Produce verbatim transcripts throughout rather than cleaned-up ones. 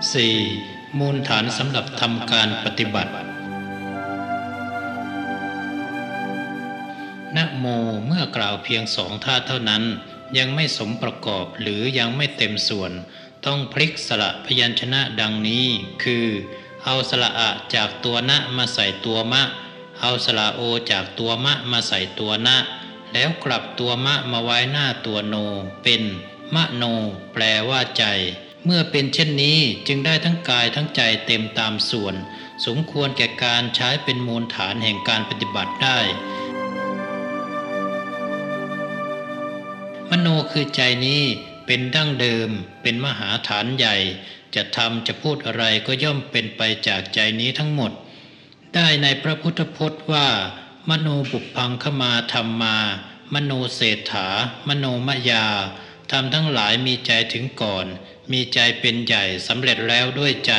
สี่ มูลฐานสำหรับทำการปฏิบัตินะโมเมื่อกล่าวเพียงสองท่าเท่านั้นยังไม่สมประกอบหรือยังไม่เต็มส่วนต้องพลิกสระพยัญชนะดังนี้คือเอาสระอะจากตัวนะมาใส่ตัวมะเอาสระโอจากตัวมะมาใส่ตัวนะแล้วกลับตัวมะมาไว้หน้าตัวโนเป็นมะโนแปลว่าใจเมื่อเป็นเช่นนี้จึงได้ทั้งกายทั้งใจเต็มตามส่วนสมควรแก่การใช้เป็นมูลฐานแห่งการปฏิบัติได้มโนคือใจนี้เป็นดั้งเดิมเป็นมหาฐานใหญ่จะทำจะพูดอะไรก็ย่อมเป็นไปจากใจนี้ทั้งหมดได้ในพระพุทธพจน์ว่ามโนบุพพังคมาธรรมามโนเศรษฐามโนมยาธรรมทั้งหลายมีใจถึงก่อนมีใจเป็นใหญ่สำเร็จแล้วด้วยใจ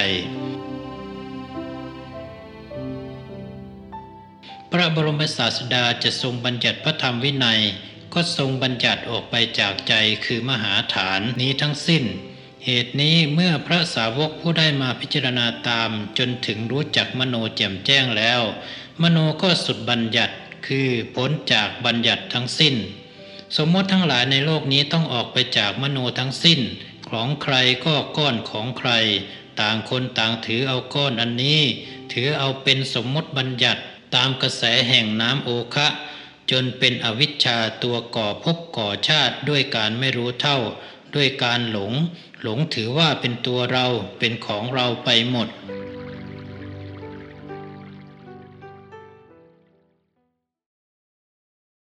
พระบรมศาสดาจะทรงบัญญัติพระธรรมวินัยก็ทรงบัญญัติออกไปจากใจคือมหาฐานนี้ทั้งสิ้นเหตุนี้เมื่อพระสาวกผู้ได้มาพิจารณาตามจนถึงรู้จักมโนแจ่มแจ้งแล้วมโนก็สุดบัญญัติคือพ้นจากบัญญัติทั้งสิ้นสมมติทั้งหลายในโลกนี้ต้องออกไปจากมโนทั้งสิ้นของใครก็ก้อนของใครต่างคนต่างถือเอาก้อนอันนี้ถือเอาเป็นสมมติบัญญัติตามกระแสแห่งน้ำโอคะจนเป็นอวิชชาตัวก่อภพก่อชาติด้วยการไม่รู้เท่าด้วยการหลงหลงถือว่าเป็นตัวเราเป็นของเราไปหมด